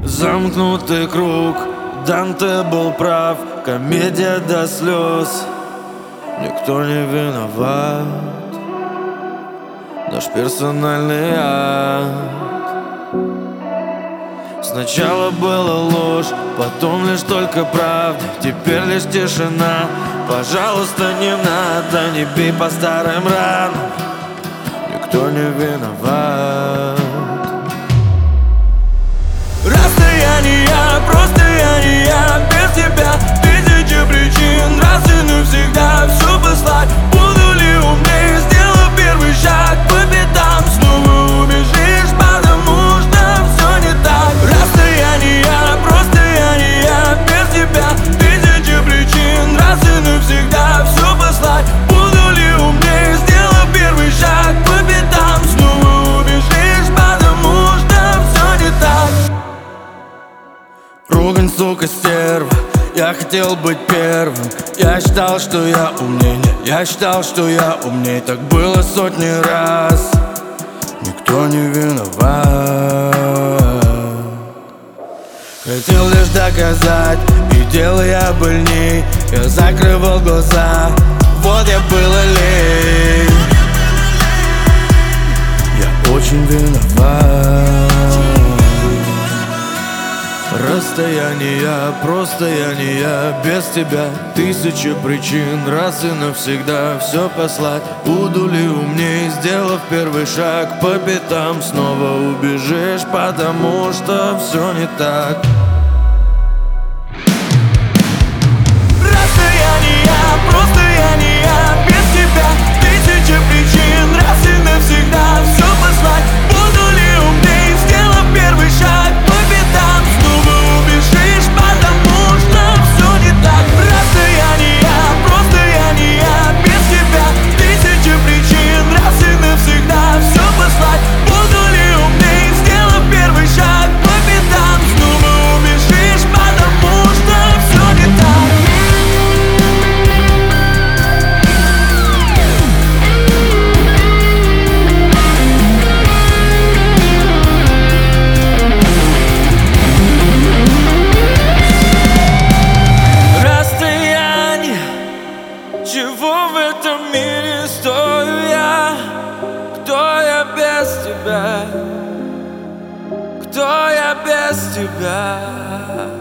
Замкнутый круг, Данте был прав, комедия до слез. Никто не виноват, наш персональный ад. Сначала была ложь, потом лишь только правда, теперь лишь тишина. Пожалуйста, не надо, не бей по старым ранам, никто не виноват. Расстояние, просто я не я, без тебя тысячи причин, раз и навсегда все послать. Буду ли умнее, сделав первый шаг по пятам, снова убежишь, потому что все не так. Расстояние, просто я не я, без тебя тысячи причин, раз и навсегда все послать. Буду ли умнее, сделав первый шаг по пятам, снова убежишь, потому что все не так. Ругань, сука, стерва, я хотел быть первым. Я считал, что я умнее, я считал, что я умнее. Так было сотни раз, никто не виноват. Хотел лишь доказать, и дело я больней. Я закрывал глаза, вот я был лень. Я очень виноват. Расстояние, просто я не я, без тебя тысячи причин, раз и навсегда все послать. Буду ли умней, сделав первый шаг по пятам, снова убежишь, потому что все не так. Расстояние, просто я не я, без тебя тысячи причин, раз и навсегда все послать. Буду ли умней, сделав первый шаг по пятам, снова убежишь, потому что все не так. Расстояние, просто я не я, без тебя тысячи причин, раз и навсегда все послать. Буду ли умней, сделав первый шаг по пятам, снова убежишь, потому что все не так. Чего в этом мире стою я? Кто я без тебя? Кто я без тебя?